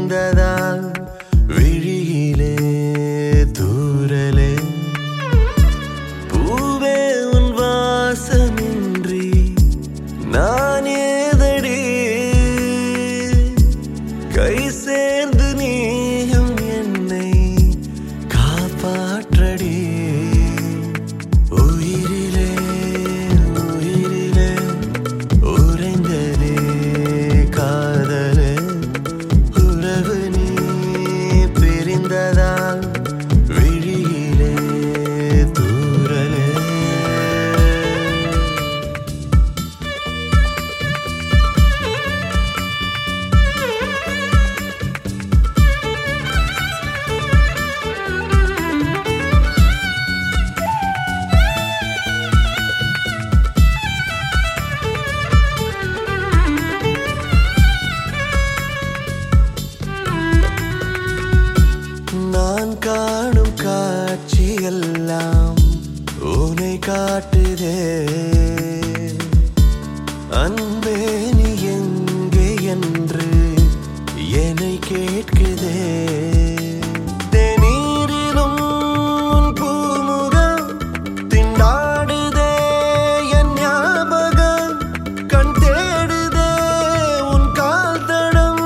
பிரிந்ததால் விழியிலே தூரலே பூவே உன் வாசமின்றி நான் ஏதடி கை சேர்ந்து நீயும் என்னை காப்பாற்றடி உயிரிலே உயிரிலே உறைந்ததே காதலே உறவு நீ பிரிந்ததால் விழியிலே தூரலே நான் காணும் காட்சியெல்லாம் உன்னை காட்டுதே அன்பே நீ எங்கே என்று என்னை கேட்குதே தேநீரிலும் உன் பூமுகம் திண்டாடுதே என் ஞாபகம் கண் தேடுதே உன் கால் தடம்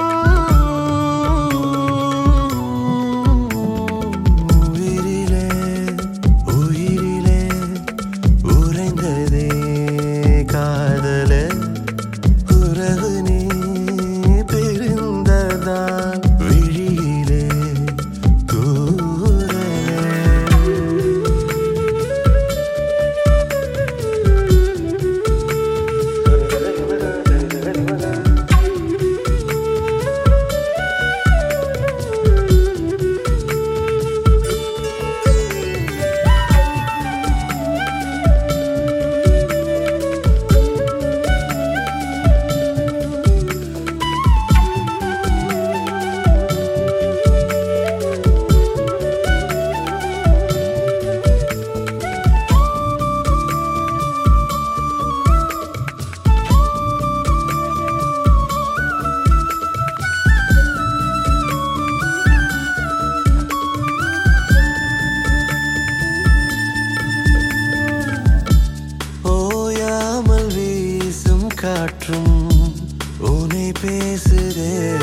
உயிரிலே உயிரிலே உறைந்ததே காதலே உறவு நீ பிரிந்ததால் விழியிலே தூரலே ஓயாமல் வீசும் காற்றும் உன்னை பேசுதே